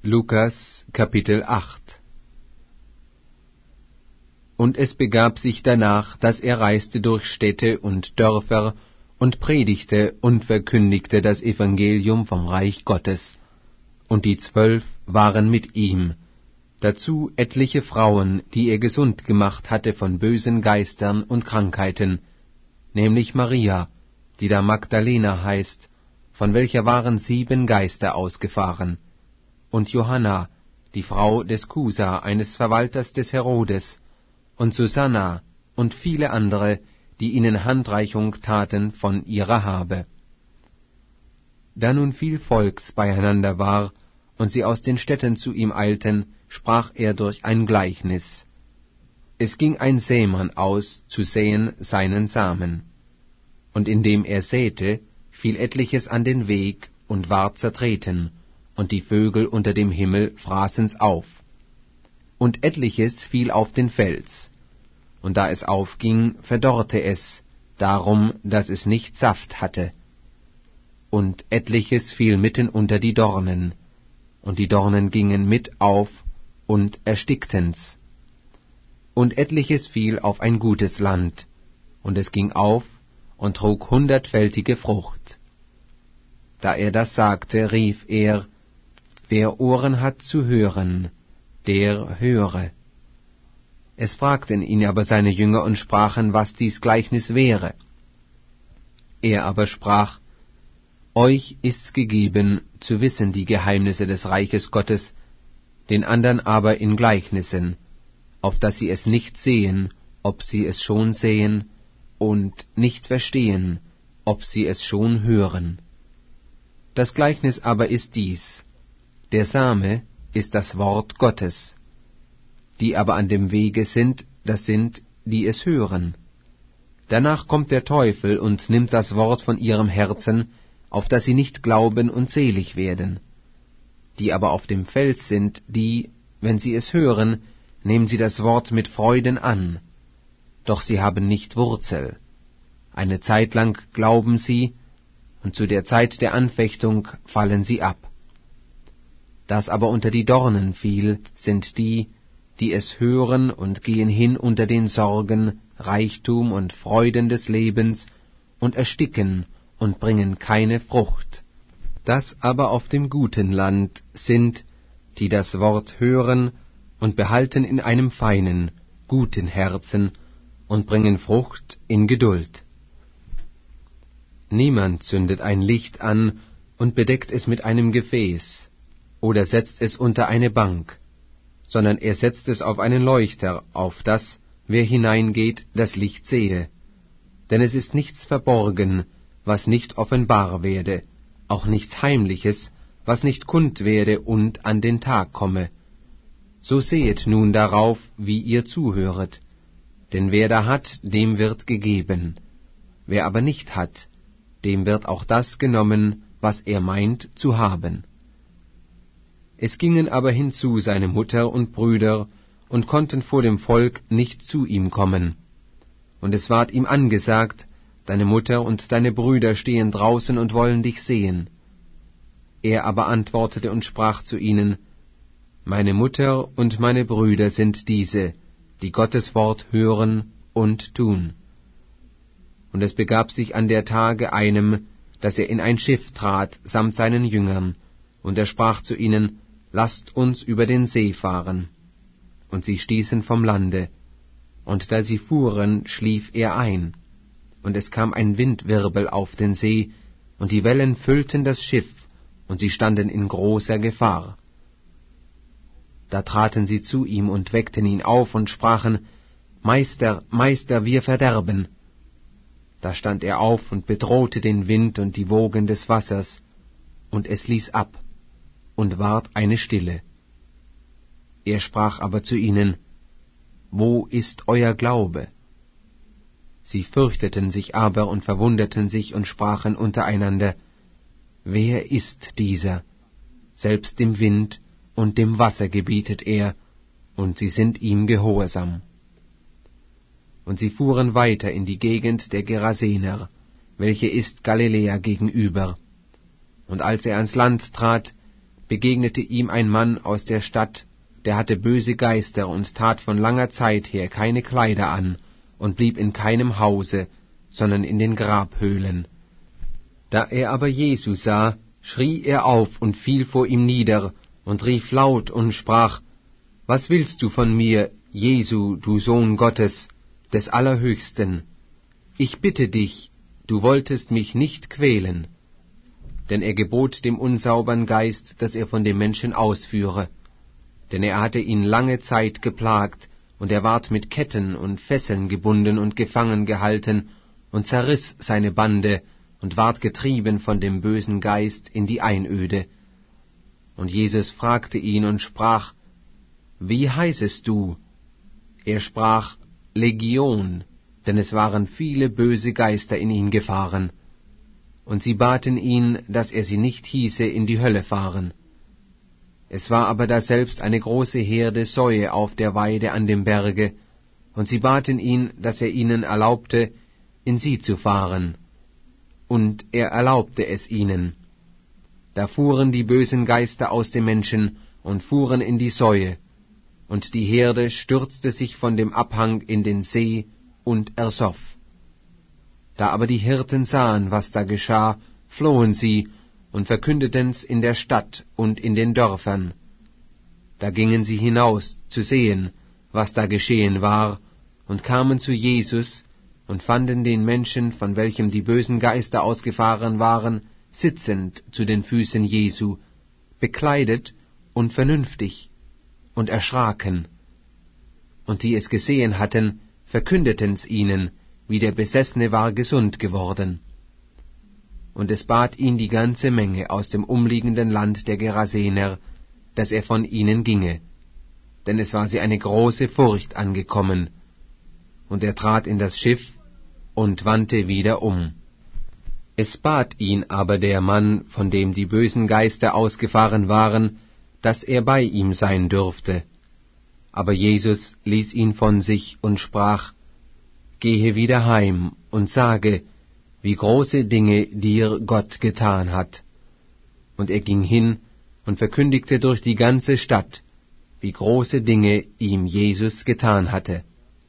Lukas, Kapitel 8. Und es begab sich danach, dass er reiste durch Städte und Dörfer und predigte und verkündigte das Evangelium vom Reich Gottes. Und die 12 waren mit ihm, dazu etliche Frauen, die er gesund gemacht hatte von bösen Geistern und Krankheiten, nämlich Maria, die da Magdalena heißt, von welcher waren 7 Geister ausgefahren, und Johanna, die Frau des Kusa, eines Verwalters des Herodes, und Susanna und viele andere, die ihnen Handreichung taten von ihrer Habe. Da nun viel Volks beieinander war, und sie aus den Städten zu ihm eilten, sprach er durch ein Gleichnis. Es ging ein Sämann aus, zu säen seinen Samen. Und indem er säte, fiel etliches an den Weg und ward zertreten, und die Vögel unter dem Himmel fraßen's auf. Und etliches fiel auf den Fels, und da es aufging, verdorrte es, darum, dass es nicht Saft hatte. Und etliches fiel mitten unter die Dornen, und die Dornen gingen mit auf und erstickten's. Und etliches fiel auf ein gutes Land, und es ging auf und trug 100-fältige Frucht. Da er das sagte, rief er: Wer Ohren hat zu hören, der höre. Es fragten ihn aber seine Jünger und sprachen, was dies Gleichnis wäre. Er aber sprach: Euch ist's gegeben, zu wissen die Geheimnisse des Reiches Gottes, den andern aber in Gleichnissen, auf dass sie es nicht sehen, ob sie es schon sehen, und nicht verstehen, ob sie es schon hören. Das Gleichnis aber ist dies: Der Same ist das Wort Gottes. Die aber an dem Wege sind, das sind, die es hören. Danach kommt der Teufel und nimmt das Wort von ihrem Herzen, auf dass sie nicht glauben und selig werden. Die aber auf dem Fels sind, die, wenn sie es hören, nehmen sie das Wort mit Freuden an. Doch sie haben nicht Wurzel. Eine Zeit lang glauben sie, und zu der Zeit der Anfechtung fallen sie ab. Das aber unter die Dornen fiel, sind die, die es hören und gehen hin unter den Sorgen, Reichtum und Freuden des Lebens und ersticken und bringen keine Frucht. Das aber auf dem guten Land sind, die das Wort hören und behalten in einem feinen, guten Herzen und bringen Frucht in Geduld. Niemand zündet ein Licht an und bedeckt es mit einem Gefäß oder setzt es unter eine Bank, sondern er setzt es auf einen Leuchter, auf dass, wer hineingeht, das Licht sehe. Denn es ist nichts verborgen, was nicht offenbar werde, auch nichts Heimliches, was nicht kund werde und an den Tag komme. So sehet nun darauf, wie ihr zuhöret. Denn wer da hat, dem wird gegeben. Wer aber nicht hat, dem wird auch das genommen, was er meint zu haben. Es gingen aber hinzu seine Mutter und Brüder und konnten vor dem Volk nicht zu ihm kommen. Und es ward ihm angesagt: Deine Mutter und deine Brüder stehen draußen und wollen dich sehen. Er aber antwortete und sprach zu ihnen: Meine Mutter und meine Brüder sind diese, die Gottes Wort hören und tun. Und es begab sich an der Tage einem, dass er in ein Schiff trat, samt seinen Jüngern, und er sprach zu ihnen: Lasst uns über den See fahren. Und sie stießen vom Lande, und da sie fuhren, schlief er ein. Und es kam ein Windwirbel auf den See, und die Wellen füllten das Schiff, und sie standen in großer Gefahr. Da traten sie zu ihm und weckten ihn auf und sprachen: Meister, Meister, wir verderben. Da stand er auf und bedrohte den Wind und die Wogen des Wassers, und es ließ ab, und ward eine Stille. Er sprach aber zu ihnen: Wo ist euer Glaube? Sie fürchteten sich aber und verwunderten sich und sprachen untereinander: Wer ist dieser? Selbst dem Wind und dem Wasser gebietet er, und sie sind ihm gehorsam. Und sie fuhren weiter in die Gegend der Gerasener, welche ist Galiläa gegenüber. Und als er ans Land trat, begegnete ihm ein Mann aus der Stadt, der hatte böse Geister und tat von langer Zeit her keine Kleider an und blieb in keinem Hause, sondern in den Grabhöhlen. Da er aber Jesu sah, schrie er auf und fiel vor ihm nieder und rief laut und sprach: Was willst du von mir, Jesu, du Sohn Gottes, des Allerhöchsten? Ich bitte dich, du wolltest mich nicht quälen. Denn er gebot dem unsaubern Geist, dass er von dem Menschen ausführe. Denn er hatte ihn lange Zeit geplagt, und er ward mit Ketten und Fesseln gebunden und gefangen gehalten, und zerriss seine Bande, und ward getrieben von dem bösen Geist in die Einöde. Und Jesus fragte ihn und sprach: Wie heißest du? Er sprach: Legion, denn es waren viele böse Geister in ihn gefahren. Und sie baten ihn, dass er sie nicht hieße in die Hölle fahren. Es war aber daselbst eine große Herde Säue auf der Weide an dem Berge, und sie baten ihn, dass er ihnen erlaubte, in sie zu fahren. Und er erlaubte es ihnen. Da fuhren die bösen Geister aus dem Menschen und fuhren in die Säue, und die Herde stürzte sich von dem Abhang in den See und ersoff. Da aber die Hirten sahen, was da geschah, flohen sie und verkündeten's in der Stadt und in den Dörfern. Da gingen sie hinaus zu sehen, was da geschehen war, und kamen zu Jesus und fanden den Menschen, von welchem die bösen Geister ausgefahren waren, sitzend zu den Füßen Jesu, bekleidet und vernünftig, und erschraken. Und die es gesehen hatten, verkündeten's ihnen, wie der Besessene war gesund geworden. Und es bat ihn die ganze Menge aus dem umliegenden Land der Gerasener, dass er von ihnen ginge, denn es war sie eine große Furcht angekommen. Und er trat in das Schiff und wandte wieder um. Es bat ihn aber der Mann, von dem die bösen Geister ausgefahren waren, dass er bei ihm sein dürfte. Aber Jesus ließ ihn von sich und sprach: Gehe wieder heim und sage, wie große Dinge dir Gott getan hat. Und er ging hin und verkündigte durch die ganze Stadt, wie große Dinge ihm Jesus getan hatte.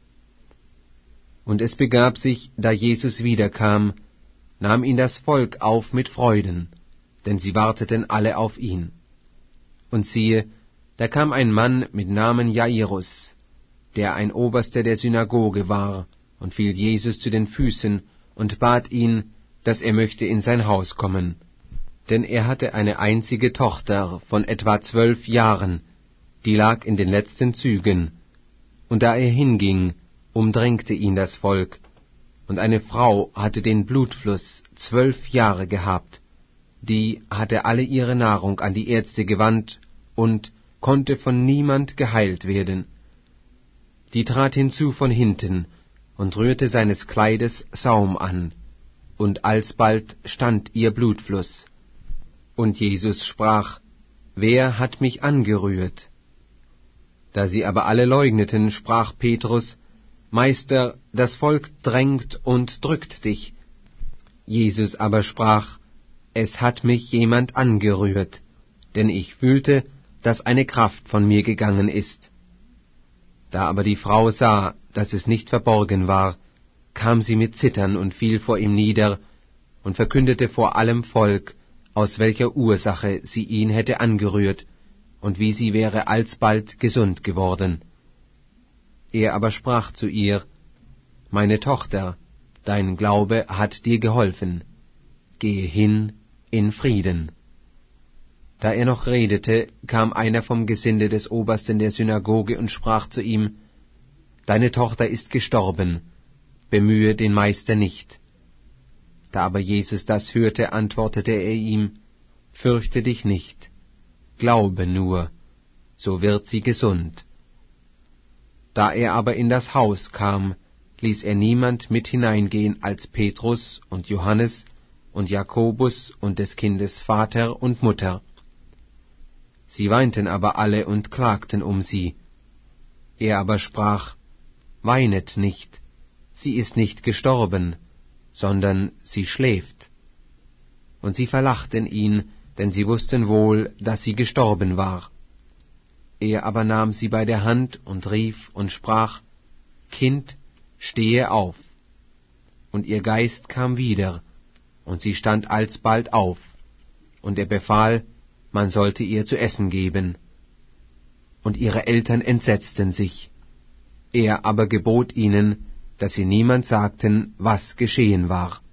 Und es begab sich, da Jesus wiederkam, nahm ihn das Volk auf mit Freuden, denn sie warteten alle auf ihn. Und siehe, da kam ein Mann mit Namen Jairus, der ein Oberster der Synagoge war, und fiel Jesus zu den Füßen und bat ihn, dass er möchte in sein Haus kommen. Denn er hatte eine einzige Tochter von etwa 12 Jahren, die lag in den letzten Zügen. Und da er hinging, umdrängte ihn das Volk, und eine Frau hatte den Blutfluss 12 Jahre gehabt, die hatte alle ihre Nahrung an die Ärzte gewandt und konnte von niemand geheilt werden. Die trat hinzu von hinten und rührte seines Kleides Saum an, und alsbald stand ihr Blutfluss. Und Jesus sprach: Wer hat mich angerührt? Da sie aber alle leugneten, sprach Petrus: Meister, das Volk drängt und drückt dich. Jesus aber sprach: Es hat mich jemand angerührt, denn ich fühlte, dass eine Kraft von mir gegangen ist. Da aber die Frau sah, dass es nicht verborgen war, kam sie mit Zittern und fiel vor ihm nieder und verkündete vor allem Volk, aus welcher Ursache sie ihn hätte angerührt und wie sie wäre alsbald gesund geworden. Er aber sprach zu ihr: Meine Tochter, dein Glaube hat dir geholfen. Gehe hin in Frieden. Da er noch redete, kam einer vom Gesinde des Obersten der Synagoge und sprach zu ihm: Deine Tochter ist gestorben, bemühe den Meister nicht. Da aber Jesus das hörte, antwortete er ihm: Fürchte dich nicht, glaube nur, so wird sie gesund. Da er aber in das Haus kam, ließ er niemand mit hineingehen als Petrus und Johannes und Jakobus und des Kindes Vater und Mutter. Sie weinten aber alle und klagten um sie. Er aber sprach: Weinet nicht, sie ist nicht gestorben, sondern sie schläft. Und sie verlachten ihn, denn sie wussten wohl, dass sie gestorben war. Er aber nahm sie bei der Hand und rief und sprach: Kind, stehe auf. Und ihr Geist kam wieder, und sie stand alsbald auf. Und er befahl, man sollte ihr zu essen geben. Und ihre Eltern entsetzten sich. Er aber gebot ihnen, dass sie niemand sagten, was geschehen war.